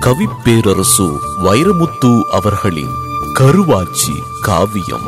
கவிப்பேரரசு வைரமுத்து அவர்களின் கருவாச்சி காவியம்.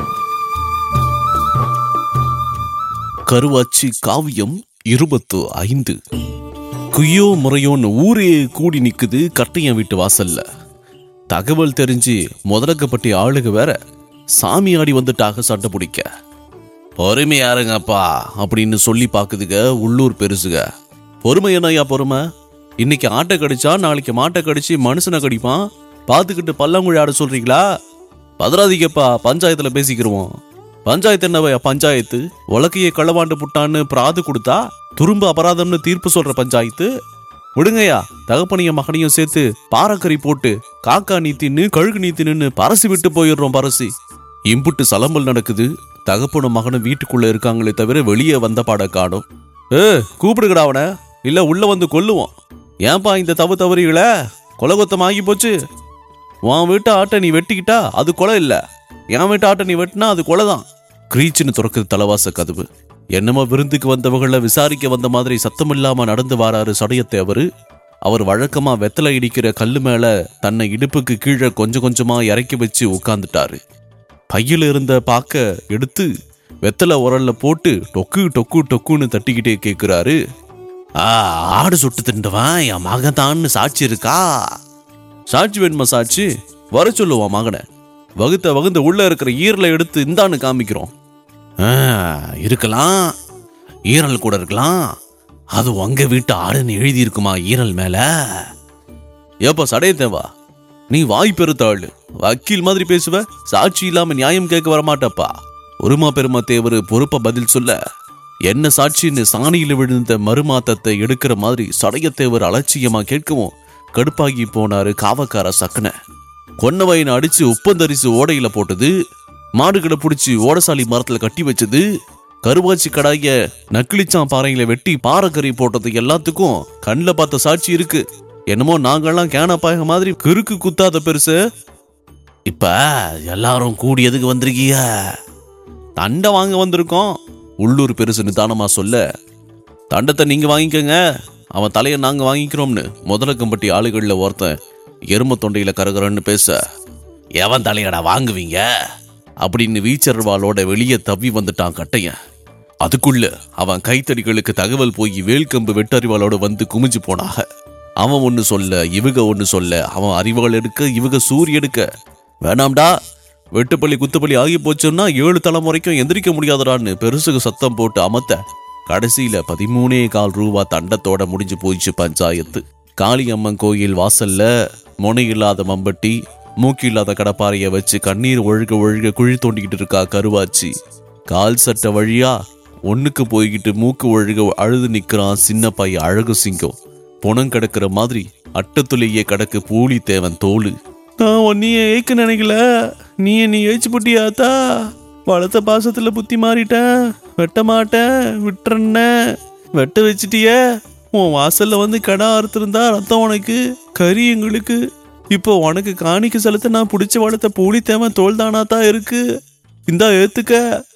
கருவாச்சி காவியம் 25. குய்யோ முறையோன்னு ஊரே கூடி நிக்குது கட்டையன் வீட்டு வாசல்ல. தகவல் தெரிஞ்சு முதலக்கப்பட்டி ஆளுக வேற சாமியாடி வந்துட்டாக சண்டை பிடிக்க. பொறுமை யாருங்கப்பா அப்படின்னு சொல்லி பாக்குதுங்க உள்ளூர் பெருசுக. பொறுமை என்னையா பொறுமை? இன்னைக்கு ஆட்டை கடிச்சா நாளைக்கு மாட்டை கடிச்சு மனுஷனை கடிப்பான், பார்த்துக்கிட்டு பல்லாங்குழி ஆட சொல்றீங்களா? பதறாதீங்கப்பா, பஞ்சாயத்துல பேசிக்கிறோம். பஞ்சாயத்து என்னவையா பஞ்சாயத்து? உலக்கையை களவாண்டு புட்டான்னு பிராது கொடுத்தா துரும்பு அபராதம்னு தீர்ப்பு சொல்ற பஞ்சாயத்து? விடுங்கய்யா, தகப்பனையும் மகனையும் சேர்த்து பாறைக்கறி போட்டு காக்கா நீத்தின்னு கழுகு நீத்தின்னு பரசி விட்டு போயிடுறோம். பரசி இம்புட்டு சலம்பல் நடக்குது. தகப்பனும் மகனும் வீட்டுக்குள்ள இருக்காங்களே தவிர வெளியே வந்த பாட காணும். கூப்பிடுங்கடா அவனை, இல்ல உள்ள வந்து கொல்லுவோம். ஏன்பா இந்த தவறீங்கள? கொலகொத்தம் ஆகி போச்சு. உன் வீட்டு ஆட்டை நீ வெட்டிக்கிட்டா அது கொலை இல்ல, என் வீட்டு ஆட்டை நீ வெட்டினா அது கொலைதான். கிரீச்சின்னு துறக்குது தலைவாச கதவு. என்னமோ விருந்துக்கு வந்தவங்களை விசாரிக்க வந்த மாதிரி சத்தமில்லாம நடந்து வாராரு சடையத்தேவரு. அவர் வழக்கமா வெத்தலை இடிக்கிற கல்லு மேல தன்னை இடுப்புக்கு கீழே கொஞ்சம் கொஞ்சமா இறக்கி வச்சு உட்கார்ந்துட்டாரு. பையில இருந்த பாக்க எடுத்து வெத்தலை உரல்ல போட்டு டொக்கு டொக்கு டொக்குன்னு தட்டிக்கிட்டே கேட்கிறாரு. ஆடு சுட்டு திண்டுவான் என் மகன் தான்னு சாட்சி இருக்கா? சாட்சி வேணுமா? சாட்சி வர சொல்லுவான் மகனை. வகுத்த உள்ள இருக்கிற ஈரலை எடுத்து இந்தான்னு காமிக்கிறோம். இருக்கலாம், ஈரல் கூட இருக்கலாம். அது உங்க வீட்டு ஆடுன்னு எழுதி இருக்குமா ஈரல் மேல? ஏப்பா சடையத்தேவா, நீ வாய் பெருத்தாள், வக்கீல் மாதிரி பேசுவ, சாட்சி இல்லாம நியாயம் கேட்க வரமாட்டப்பா. ஒருமா பெருமா தேவர் பொறுப்ப பதில் சொல்ல, என்ன சாட்சின்னு சாணியில விழுந்த மறுமாத்தத்தை எடுக்கிற மாதிரி சடையத்தேவர் அலட்சியமா கேட்கவும் கடுப்பாகி போனாரு காவக்கார சக்கனை. கொன்னவயனை அடிச்சு உப்பந்தரிசு ஓடையில போட்டது, மாடுகளை பிடிச்சி ஓடசாலி மரத்துல கட்டி வச்சது, கருவாச்சி கடாய நக்கிளிச்சான் பாறையில வெட்டி பாறைக்கறி போட்டது எல்லாத்துக்கும் கண்ணில் பார்த்த சாட்சி இருக்கு. என்னமோ நாங்கெல்லாம் கேனப்பாய மாதிரி கிறுக்கு குத்தாத பெருசு. இப்ப எல்லாரும் கூடியதுக்கு வந்திருக்கீங்க? தண்டை வாங்க வந்திருக்கோம். உள்ளூர் பெருசு நிதானமா சொல்ல, தண்டத்தை நீங்க வாங்கிக்கங்க, அவன் தலையை நாங்க வாங்கிக்கிறோம்னு முதலக்கம்பட்டி ஆளுகள்ல ஒருத்தன் எரும தொண்டையில கரகரன்னு பேச, எவன் தலையடா வாங்குவீங்க அப்படின்னு வீச்சர்வாளோட வெளியே தவி வந்துட்டான் கட்டையன். அதுக்குள்ள அவன் கைத்தடிகளுக்கு தகவல் போய் வேல்கம்பு வெட்டறிவாளோட வந்து குமிஞ்சு போனாக. அவன் ஒன்னு சொல்ல இவங்க ஒன்னு சொல்ல, அவன் அறிவாள் எடுக்க இவங்க சூரிய எடுக்க. வேணாம்டா, வெட்டுப்பள்ளி குத்துப்பள்ளி ஆகி போச்சுன்னா 7 தலைமுறைக்கும் எந்திரிக்க முடியாதடான்னு பெருசுக்கு சத்தம் போட்டு அமத்த கடைசியில 13.25 ரூபா தண்டத்தோட முடிஞ்சு போயிடுச்சு பஞ்சாயத்து. காளியம்மன் கோயில் வாசல்ல முனை இல்லாத மம்பட்டி, மூக்கி இல்லாத கடப்பாறைய வச்சு கண்ணீர் ஒழுக குழி தோண்டிக்கிட்டு இருக்கா கருவாச்சி. கால் சட்டை வழியா ஒண்ணுக்கு போய்கிட்டு மூக்கு ஒழுக அழுது நிக்கிறான் சின்ன பைய அழகு சிங்கம். பொணம் கிடக்குற மாதிரி அட்டத்துலேயே கிடக்கு பூலி தேவன் தோளு. நான் ஒன்னிய ஏய்க்க நினைக்கல, நீ ஏய்ச்சி புட்டியாத்தா. வளர்த்த பாசத்துல புத்தி மாறிட்டேன், வெட்ட மாட்டேன் விட்டுறன்ன. வெட்ட வச்சிட்டிய. உன் வாசல்ல வந்து கடை அறுத்திருந்தா ரத்தம் உனக்கு, கறி எங்களுக்கு. இப்போ உனக்கு காணிக்க செலுத்த நான் பிடிச்ச வளர்த்த பூலி தேவன் தோல் தானாத்தான் இருக்கு. இந்தா ஏத்துக்க.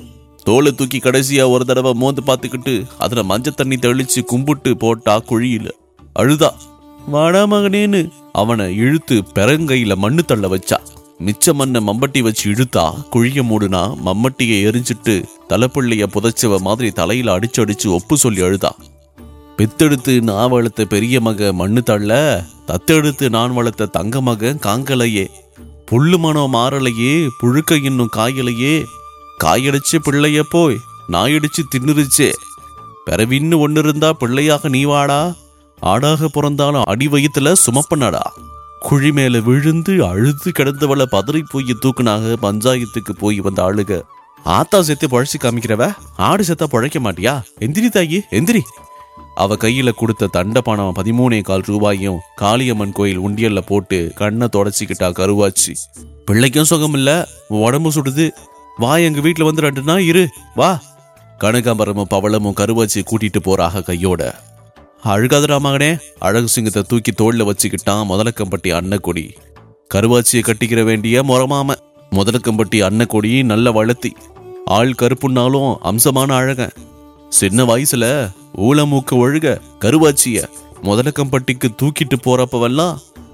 தோலை தூக்கி கடைசியா ஒரு தடவை மோந்து பார்த்துக்கிட்டு அதுல மஞ்சள் தண்ணி தெளிச்சு கும்பிட்டு போட்டா குழியில. அழுதா. வாடா மகனேன்னு அவனை இழுத்து பெரங்கையில மண்ணு தள்ள வச்சா. மிச்ச மண்ணை மம்பட்டி வச்சு இழுத்தா குழிய மூடுனா மம்மட்டியை எரிஞ்சிட்டு தலைப்பிள்ளைய புதைச்சவ மாதிரி தலையில அடிச்சு ஒப்பு சொல்லி அழுதா. பெத்தெடுத்து நான் வளர்த்த பெரிய மக மண்ணு தள்ள, தத்தெடுத்து நான் வளர்த்த தங்க மக காங்கலையே. புல்லு மனம் மாறலையே, புழுக்க இன்னும் காயலையே. காயடிச்சு பிள்ளைய போய் நாயடிச்சு தின்னுருச்சே. பிறவின்னு ஒன்னு இருந்தா பிள்ளையாக நீ வாடா, ஆடாக பிறந்தாலும் அடி வயிற்றுல சுமப்பனடா. குழி மேல விழுந்து அழுது கிடந்தவளை பதறி போய் தூக்குனாக பஞ்சாயத்துக்கு போய் வந்த ஆளுக. ஆத்தா செத்து பழச்சி காமிக்கிறவ, ஆடு செத்தா பழைக்க மாட்டியா? எந்திரி தாயி எந்திரி. அவ கையில கொடுத்த தண்ட பணம் 13.25 ரூபாயும் காளியம்மன் கோயில் உண்டியல்ல போட்டு கண்ணை தொடச்சிக்கிட்டா கருவாச்சி. பிள்ளைக்கும் சுகம் இல்ல, உடம்பு சுடுது, வா எங்க வீட்டுல வந்து 2 நாள் இரு வா. கனகாம்பரமும் பவளமும் கருவாச்சி கூட்டிட்டு போறாக கையோட. அழுகாதரா மகனே. அழகு சிங்கத்தை தூக்கி தோல்ல வச்சுக்கிட்டான் முதலக்கம்பட்டி அன்னக்கொடி. கருவாச்சியை கட்டிக்கிற வேண்டிய முறமாம. முதலக்கம்பட்டி அன்னக்கொடி நல்ல வளர்த்தி, ஆள் கருப்புன்னாலும் அம்சமான அழகன். சின்ன வயசுல ஊளமூக்க ஒழுக கருவாச்சிய முதலக்கம்பட்டிக்கு தூக்கிட்டு போறப்பவெல்லாம்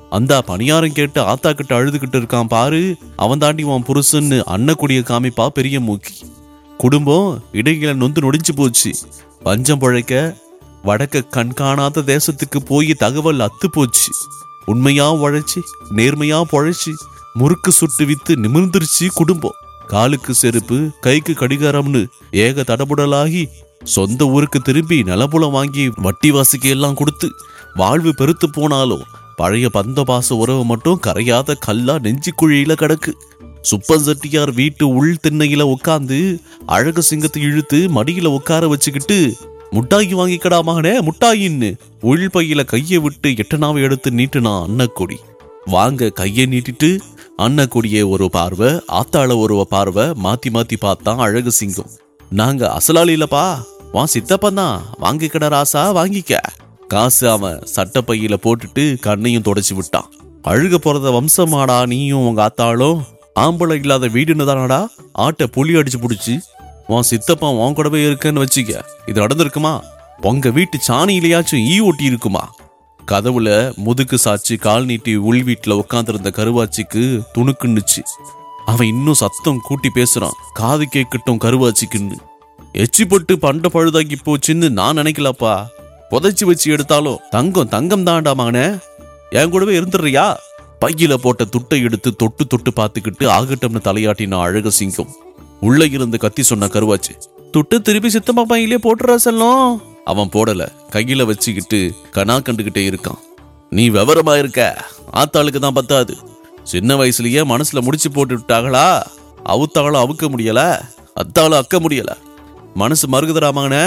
அந்த பணியாரம் கேட்டு ஆத்தா கிட்ட அழுதுகிட்டு இருக்கான் பாரு, அவன் தாண்டி உன் புருஷன்னு அன்னக்குடிய காமிப்பா பெரிய மூக்கி. குடும்பம் இடையில நொந்து நொடிஞ்சு போச்சு. பஞ்சம் பொழைக்க வடக்க கண்காணாத தேசத்துக்கு போய் தகவல் அத்து போச்சு. உண்மையா உழைச்சி நேர்மையா பொழைச்சி முறுக்கு சுட்டு வித்து நிமிர்ந்துருச்சு குடும்பம். காலுக்கு செருப்பு கைக்கு கடிகாரம்னு ஏக தடபுடலாகி சொந்த ஊருக்கு திரும்பி நிலப்புலம் வாங்கி வட்டி வாசிக்கு எல்லாம் கொடுத்து வாழ்வு பெருத்து போனாலும் பழைய பந்த பாச உறவு மட்டும் கரையாத கல்லா நெஞ்சு குழியில கிடக்கு. சுப்பன் செட்டியார் வீட்டு உள் திண்ணையில உட்காந்து அழகு சிங்கத்தை இழுத்து மடியில உட்கார வச்சுக்கிட்டு முட்டாயி வாங்கிக்கடா மகனே முட்டாயின்னு உள் பையில கையை விட்டு எட்டனாவை எடுத்து நீட்டுனா அன்னக்கொடி. வாங்க கையை நீட்டிட்டு அன்னக்கொடியே ஒரு பார்வை, ஆத்தாள ஒரு பார்வை மாத்தி மாத்தி பார்த்தான் அழகு சிங்கம். நாங்க அசலாளிலப்பா, வா சித்தப்பன் தான், வாங்கிக்கடா ராசா வாங்கிக்க. காசு அவன் சட்ட பையில போட்டுட்டு கண்ணையும் தொடச்சு விட்டான். அழுக போறத வம்சமாடா நீயும் உங்க ஆத்தாளும், ஆம்பளை இல்லாத வீடுன்னு தானடா ஆட்டை புலி அடிச்சு புடிச்சு உன் சித்தப்பா உன் கூடவே இருக்கன்னு வச்சுக்க. இது நடந்திருக்குமா? உங்க வீட்டு சாணியிலையாச்சும் ஈ ஒட்டி இருக்குமா? கதவுல முதுக்கு சாச்சு கால் நீட்டி உள் வீட்டுல உட்காந்துருந்த கருவாச்சிக்கு துணுக்குன்னுச்சு. அவன் இன்னும் சத்தம் கூட்டி பேசுறான், காது கேட்கட்டும் கருவாச்சிக்குன்னு. எச்சி போட்டு பண்ட பழுதாக்கி போச்சுன்னு நான் நினைக்கலப்பா. புதைச்சி வச்சு எடுத்தாலும் தங்கம் தங்கம் தாண்டா மகனே, என் கூடவே இருந்துடுறியா? பையில போட்ட துட்டை எடுத்து தொட்டு தொட்டு பார்த்துக்கிட்டு ஆகட்டம்னு தலையாட்டினா அழக சிங்கம். உள்ள இருந்து கத்தி சொன்ன கருவாச்சு, துட்டு திருப்பி சித்தம்மா பையிலே போட்டுறா செல்லம். அவன் போடல, கையில வச்சுக்கிட்டு கனா கண்டுகிட்டே இருக்கான். நீ விவரமா இருக்க, ஆத்தாளுக்கு தான் பத்தாது. சின்ன வயசுலயே மனசுல முடிச்சு போட்டு விட்டாங்களா, அவுத்தாலும் அவுக்க முடியல, அத்தாலும் அக்க முடியல. மனசு மறுகுதுராமாங்கண்ணே,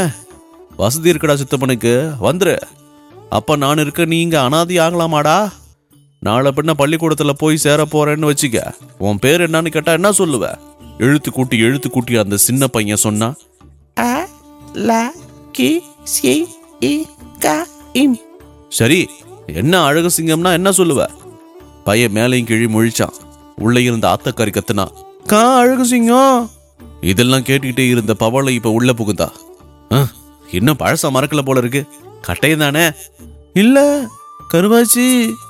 வசதி இருக்கடா சித்தப்பனுக்கு, வந்துரு. அப்ப நான் இருக்க நீங்க அனாதி ஆகலாமாடா? நாளை பின்ன பள்ளிக்கூடத்துல போய் சேர போறேன்னு வச்சுக்க, உன் பேர் என்னன்னு கேட்டா என்ன சொல்லுவ? எழுத்து கூட்டி அந்த சின்ன பையன் சொன்னா, சரி என்ன அழகு சிங்கம்னா என்ன சொல்லுவ? பையன் மேலையும் கிழி முழிச்சான். உள்ள இருந்த ஆத்தக்காரி கத்துனா, கா அழகு சிங்கம். இதெல்லாம் கேட்டுக்கிட்டே இருந்த பவளை இப்ப உள்ள புகுந்தா. இன்னும் பழசா மறக்கல போல இருக்கு, கட்டையும் தானே? இல்ல கருவாச்சி.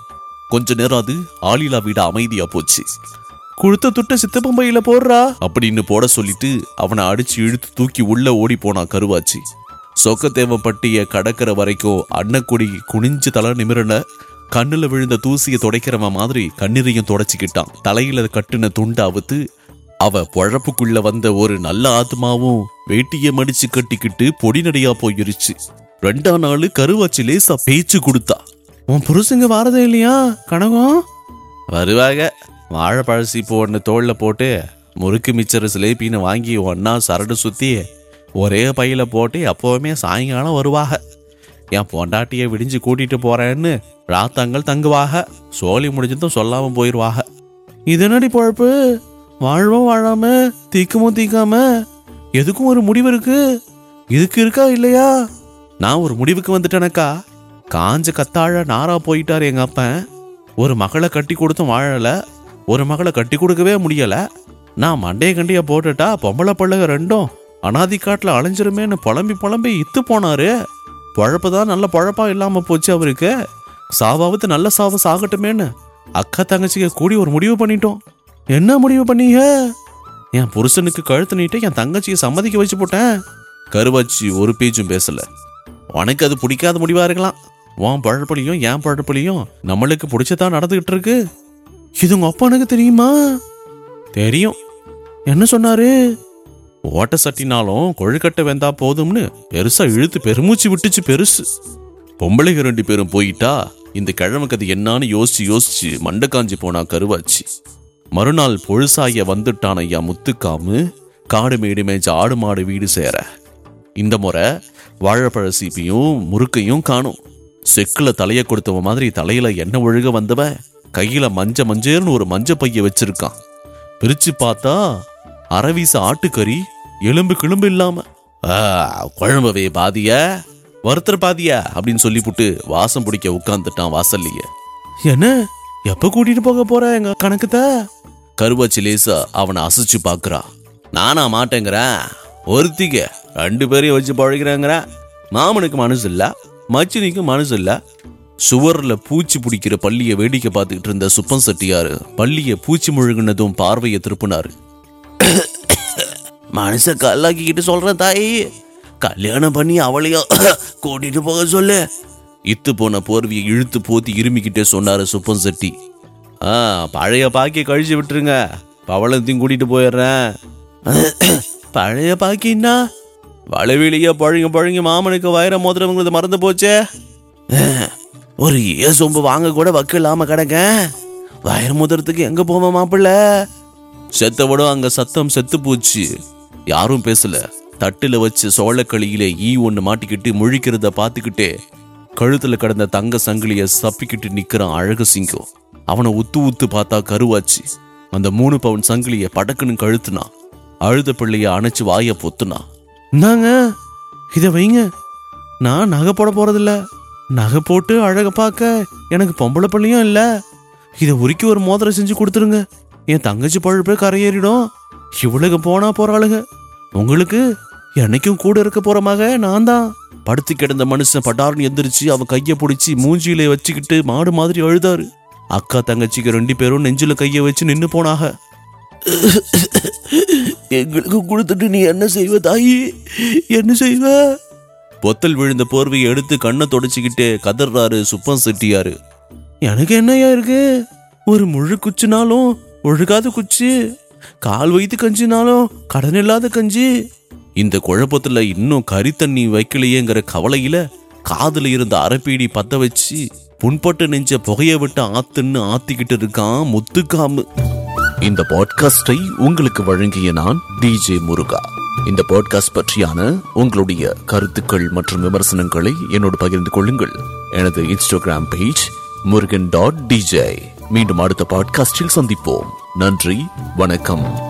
கொஞ்ச நேரம் அது ஆளிலா வீட அமைதியா போச்சு. கொடுத்த துட்ட சித்தப்பம்பையில போடுறா அப்படின்னு போட சொல்லிட்டு அவனை அடிச்சு இழுத்து தூக்கி உள்ள ஓடி போனான் கருவாச்சி. சொக்கத்தேவப்பட்டிய கடற்கரை வரைக்கும் அன்னக்குடி குனிஞ்சு தலை நிமிரன. கண்ணுல விழுந்த தூசிய துடைக்கிறவன் மாதிரி கண்ணீரையும் தொடச்சிக்கிட்டான். தலையில கட்டுன துண்ட அவுத்து அவ பொழப்புக்குள்ள வந்த ஒரு நல்ல ஆத்மாவும் வேட்டிய மடிச்சு கட்டிக்கிட்டு பொடி நடையா போயிருச்சு. 2ஆம் நாள் கருவாச்சி லேசா பேச்சு கொடுத்தா. உன் புருஷங்க வாரதே இல்லையா கனகம்? வருவாங்க. வாழைப்பழசி போன்னு தோல்ல போட்டு முறுக்கு மிச்சர் சிலேப்பின்னு வாங்கி ஒன்னா சரடு சுத்தி ஒரே பையில போட்டு எப்பவுமே சாயங்காலம் வருவாக. என் பொண்டாட்டிய விடிஞ்சு கூட்டிட்டு போறேன்னு ராத்தாங்கள் தங்குவாக. சோழி முடிஞ்சதும் சொல்லாம போயிருவாக. இதனடி பொழப்பு? வாழ்வும் வாழாம தீக்குமோ தீக்காம எதுக்கும் ஒரு முடிவு இருக்கு. இதுக்கு இருக்கா இல்லையா? நான் ஒரு முடிவுக்கு வந்துட்டேனக்கா. காஞ்ச கத்தாழ நாரா போயிட்டாரு எங்க அப்பன். ஒரு மகளை கட்டி கொடுத்தும் வாழல, ஒரு மகளை கட்டி கொடுக்கவே முடியல. நான் மண்டைய கண்டிய போட்டுட்டா பொம்பளை பள்ளக ரெண்டும் அனாதி காட்டுல அலைஞ்சிருமேன்னு புலம்பி இத்து போனாரு. பொழப்புதான் நல்ல பொழப்பா இல்லாம போச்சு அவருக்கு. சாவாவது நல்ல சாவு சாகட்டுமேன்னு அக்கா தங்கச்சிக்க கூடி ஒரு முடிவு பண்ணிட்டோம். என்ன முடிவு பண்ணீங்க? என் புருஷனுக்கு கழுத்து நீட்டு என் தங்கச்சியை சம்மதிக்க வச்சு போட்டேன். கருவாச்சி ஒரு பேச்சும் பேசல. உனக்கு அது பிடிக்காத முடிவா இருக்கலாம். உன் பழப்பலியும் என் பழப்பலியும் நம்மளுக்கு பிடிச்சதான் நடந்துகிட்டு இருக்கு. இது உங்க அப்பானுக்கு தெரியுமா? தெரியும். என்ன சொன்னாரு? ஓட்ட சட்டினாலும் கொழுக்கட்டை வெந்தா போதும்னு பெருசா இழுத்து பெருமூச்சு விட்டுச்சு. பெருசு பொம்பளைங்க 2 பேரும் போயிட்டா இந்த கிழமைக்கு அது என்னான்னு யோசிச்சு மண்டை காஞ்சி போனா கருவாச்சி. மறுநாள் பொழுசாய வந்துட்டான் ஐயா முத்துக்காமு. காடு மேடு மேய்ச்ச ஆடு மாடு வீடு சேர. இந்த முறை வாழைப்பழ சீப்பையும் முறுக்கையும் காணும். செக்குல தலைய கொடுத்தவ மாதிரி தலையில எண்ணெய் ஒழுக வந்தவ கையில மஞ்சேர்னு ஒரு மஞ்ச பைய வச்சிருக்கான். பிரிச்சு பார்த்தா அரவீச ஆட்டுக்கறி, எலும்பு கிளும்பு இல்லாம. குழம்பவே பாதிய வருத்தர் பாதியா அப்படின்னு சொல்லி புட்டு வாசம் பிடிக்க உட்கார்ந்துட்டான் வாசல்லையே. என்ன எப்ப கூட்டிட்டு போக போற எங்க கணக்குத்த? கருவாச்சி லேசா அவனை அசைச்சு பாக்குறா. நானா மாட்டேங்கிறேன். ஒருத்திக்க 2 பேரையும் வச்சு பழகிறாங்கிற. மாமனுக்கு மனசு இல்ல, மச்சினிக்கு மனசு இல்ல. சுவர்ல பூச்சி பிடிக்கிற பள்ளியை வேடிக்கை பார்த்துக்கிட்டு இருந்த சுப்பன் செட்டியாரு பள்ளியை பூச்சி முழுகினதும் பார்வையை திருப்பினாரு. மனச கல்லாக்கிக்கிட்டு சொல்றேன் தாயி, கல்யாணம் பண்ணி அவளையும் கூட்டிட்டு போக சொல்லு. இத்து போன போர்வியை இழுத்து போத்தி இருமிக்கிட்டே சொன்னாரு சுப்பன் செட்டி. பழைய பாக்கிய கழிச்சு விட்டுருங்க, பவளத்தையும் கூட்டிட்டு போயிடுறேன். பழைய பாக்கின்னா வளவெளியா பழங்க மாமனுக்கு வயிற மோதிரவங்கிறது மறந்து போச்சே. ஒரு சொம்பு வாங்க கூட வக்கு இல்லாம கிடக்க, வயிறு மோதிரத்துக்கு எங்க போவோம் மாப்பிள்ள? செத்த விட அங்க சத்தம் செத்து போச்சு. யாரும் பேசல. தட்டுல வச்சு சோளக்களியில ஒண்ணு மாட்டிக்கிட்டு முழிக்கிறத பாத்துக்கிட்டே கழுத்துல கிடந்த தங்க சங்கிலிய சப்பிக்கிட்டு நிக்கிறான் அழகு சிங்கம். அவனை உத்து பார்த்தா கருவாச்சு. அந்த 3 பவுன் சங்கிலிய படக்குன்னு கழுத்துனா. அழுத பிள்ளைய அணைச்சு வாய பொத்துனா. இந்தாங்க இத வைங்க, நான் நகை போட போறதில்ல. நகை போட்டு அழக பார்க்க எனக்கு பொம்பளை பிள்ளையும் இல்ல. இதை உருக்கி ஒரு மோதிரம் செஞ்சு கொடுத்துருங்க, என் தங்கச்சி பழுப்பே கரையேறிடும். இவ்வளவு போனா போறாளுங்க. உங்களுக்கு என்னைக்கும் கூட இருக்க போற மக நான் தான். படுத்து கிடந்த மனுஷன் பட்டார்னு எந்திரிச்சு அவன் கைய பிடிச்சி மூஞ்சியில வச்சுக்கிட்டு மாடு மாதிரி அழுதாரு. அக்கா தங்கச்சிக்கு 2 பேரும் நெஞ்சில கைய வச்சு நின்னு போனாக. எங்களுக்கு கொடுத்துட்டு நீ என்ன செய்வ தாயி, என்ன செய்வ? பொத்தல் விழுந்த போர்வையை எடுத்து கண்ணை தொடச்சிக்கிட்டே கதறாரு சுப்பன் செட்டியாரு. எனக்கு என்னையா இருக்கு, ஒரு முழு குச்சினாலும் ஒழுகாத குச்சி, கால் வைத்து கஞ்சினாலும் கடன் இல்லாத கஞ்சி. இந்த குழப்பத்துல இன்னும் கறி தண்ணி வைக்கலையேங்கிற கவலையில காதுல இருந்த அரைப்பீடி பத்த வச்சு புண்பட்டு நெஞ்ச புகைய விட்டு ஆத்துன்னு ஆத்திக்கிட்டு இருக்கான் முத்துக்காமு. இந்த பாட்காஸ்டை உங்களுக்கு வழங்கிய நான் டிஜே முருகா. இந்த பாட்காஸ்ட் பற்றியான உங்களுடைய கருத்துக்கள் மற்றும் விமர்சனங்களை என்னோடு பகிர்ந்து கொள்ளுங்கள். எனது இன்ஸ்டாகிராம் பேஜ் murugan.dj. மீண்டும் அடுத்த பாட்காஸ்டில் சந்திப்போம். நன்றி, வணக்கம்.